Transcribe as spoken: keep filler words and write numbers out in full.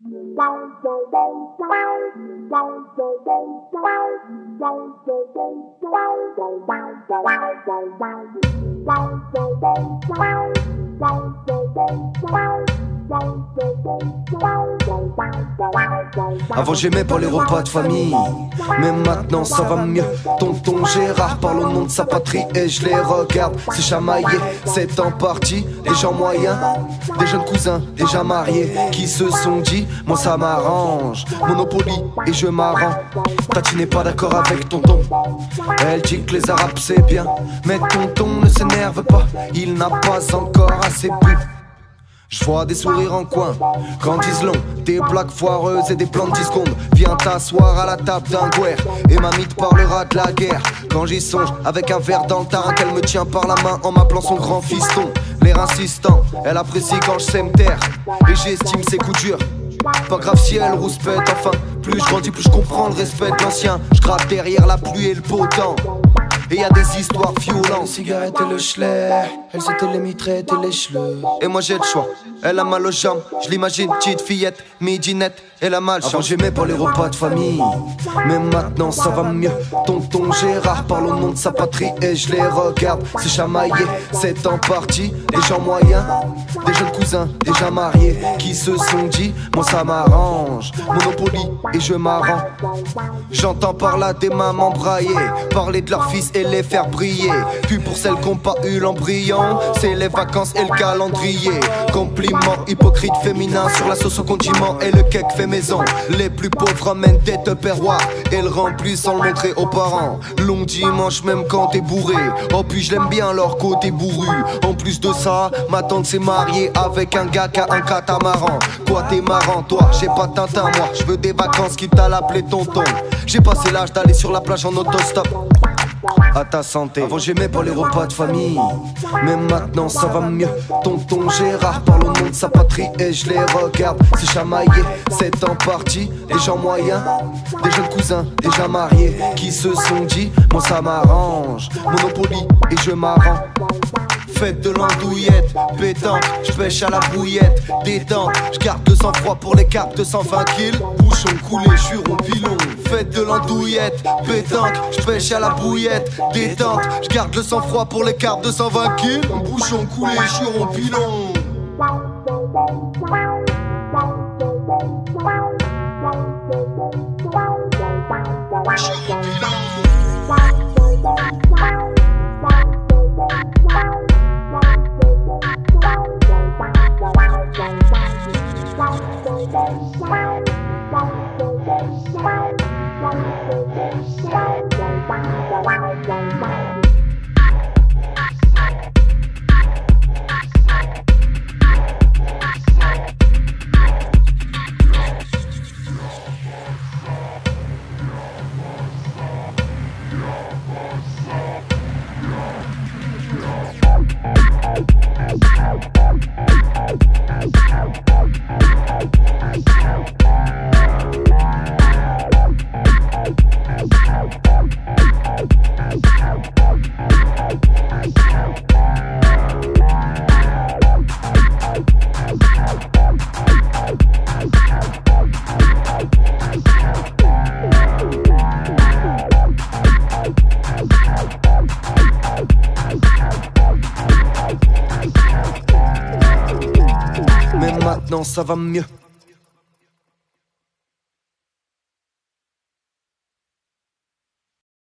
Avant j'aimais pas les repas de famille, mais maintenant ça va mieux. Tonton Gérard parle au nom de sa patrie et je les regarde se chamailler. C'est en partie des gens moyens, des jeunes cousins déjà mariés qui se sont dit moi ça m'arrange, Monopoly et je m'arrange. Tati n'est pas d'accord avec tonton, elle dit que les arabes c'est bien, mais tonton ne s'énerve pas, il n'a pas encore assez bu. Je vois des sourires en coin, quand disent long, des blagues foireuses et des plans de dix secondes. Viens t'asseoir à la table d'un guerre et mamie te parlera de la guerre. Quand j'y songe, avec un verre dans le tarin, qu'elle me tient par la main en m'appelant son grand fiston. L'air insistant, elle apprécie quand je sais me taire et j'estime ses coups durs. Pas grave si elle rouspète, enfin, plus je grandis, plus je comprends le respect de l'ancien. Je gratte derrière la pluie et le beau temps. Et y a des histoires violentes. Cigarette et le schler, elle c'était les mitrettes et les cheveux. Et moi j'ai le choix, elle a mal aux jambes. Je l'imagine, petite fillette, midinette, elle a mal. Avant j'aimais pas les repas de famille, mais maintenant ça va mieux. Tonton Gérard parle au nom de sa patrie et je les regarde se chamailler. C'est en partie des gens moyens, des jeunes cousins déjà mariés qui se sont dit moi ça m'arrange, Monopoly et je m'arrange. J'entends par là des mamans brailler, parler de leur fils et les faire briller. Puis pour celles qui n'ont pas eu l'embryon, c'est les vacances et le calendrier. Compliments hypocrites féminins sur la sauce au condiment et le cake fait maison. Les plus pauvres ramènent des tupperwares et le remplissent sans le montrer aux parents. Long dimanche même quand t'es bourré, oh puis je l'aime bien leur côté bourru. En plus de ça, ma tante s'est mariée avec un gars qui a un catamaran. Quoi t'es marrant toi, j'ai pas Tintin moi, je veux des vacances quitte à l'appeler tonton. J'ai passé l'âge d'aller sur la plage en autostop. À ta santé. Avant j'aimais pas les repas de famille, mais maintenant ça va mieux. Tonton Gérard parle au nom de sa patrie et je les regarde se chamailler. C'est en partie des gens moyens, des jeunes cousins déjà mariés qui se sont dit moi ça m'arrange, Monopoly et je m'arrange. Fête de l'andouillette, pétanque, je pêche à la bouillette, détente, je garde le sang-froid pour les cartes de cent vingt kills. Bouchon coulé, juron pilon. Fête de l'andouillette, pétanque, je pêche à la bouillette, détente, je garde le sang-froid pour les cartes de cent vingt kills. Bouchon coulé, juron pilon. Mais maintenant ça va mieux.